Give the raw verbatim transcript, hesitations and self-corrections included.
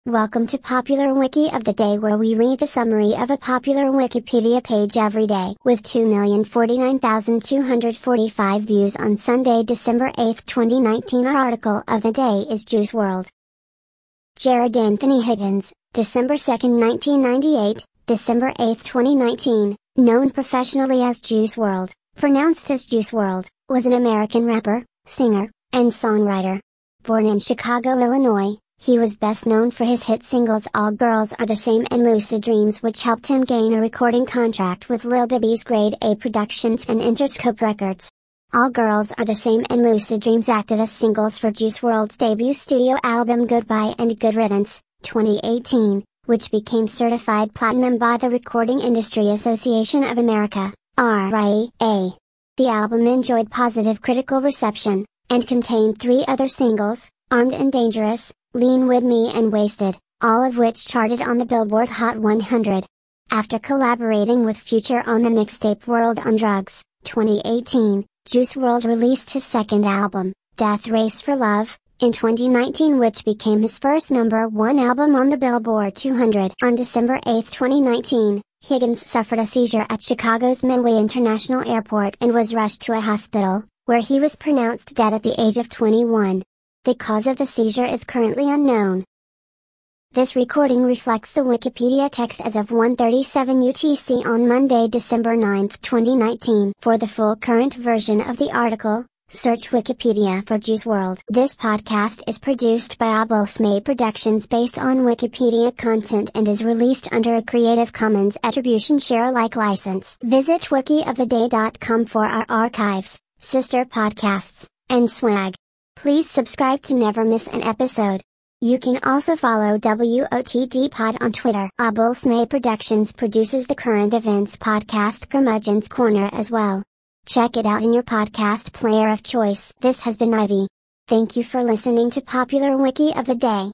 Welcome to Popular Wiki of the Day, where we read the summary of a popular Wikipedia page every day. With two million forty-nine thousand two hundred forty-five views on Sunday, December eighth, twenty nineteen, our article of the day is Juice world. Jared Anthony Higgins, December second, nineteen ninety-eight, December eighth, twenty nineteen, known professionally as Juice world, pronounced as Juice world, was an American rapper, singer, and songwriter. Born in Chicago, Illinois, he was best known for his hit singles All Girls Are the Same and Lucid Dreams, which helped him gain a recording contract with Lil Bibby's Grade A Productions and Interscope Records. All Girls Are the Same and Lucid Dreams acted as singles for Juice world's debut studio album Goodbye and Good Riddance, twenty eighteen, which became certified platinum by the Recording Industry Association of America, R I A. The album enjoyed positive critical reception, and contained three other singles, Armed and Dangerous, Lean With Me and Wasted, all of which charted on the Billboard Hot one hundred. After collaborating with Future on the mixtape World on Drugs, twenty eighteen, Juice world released his second album, Death Race for Love, in twenty nineteen, which became his first number one album on the Billboard two hundred. On December eighth, twenty nineteen, Higgins suffered a seizure at Chicago's Midway International Airport and was rushed to a hospital, where he was pronounced dead at the age of twenty-one. The cause of the seizure is currently unknown. This recording reflects the Wikipedia text as of one thirty-seven U T C on Monday, December ninth, twenty nineteen. For the full current version of the article, search Wikipedia for Juice world. This podcast is produced by Abulsmay Productions based on Wikipedia content and is released under a Creative Commons Attribution Share Alike license. Visit wiki of the day dot com for our archives, sister podcasts, and swag. Please subscribe to never miss an episode. You can also follow W O T D Pod on Twitter. Abulsmay Productions produces the current events podcast Curmudgeon's Corner as well. Check it out in your podcast player of choice. This has been Ivy. Thank you for listening to Popular Wiki of the Day.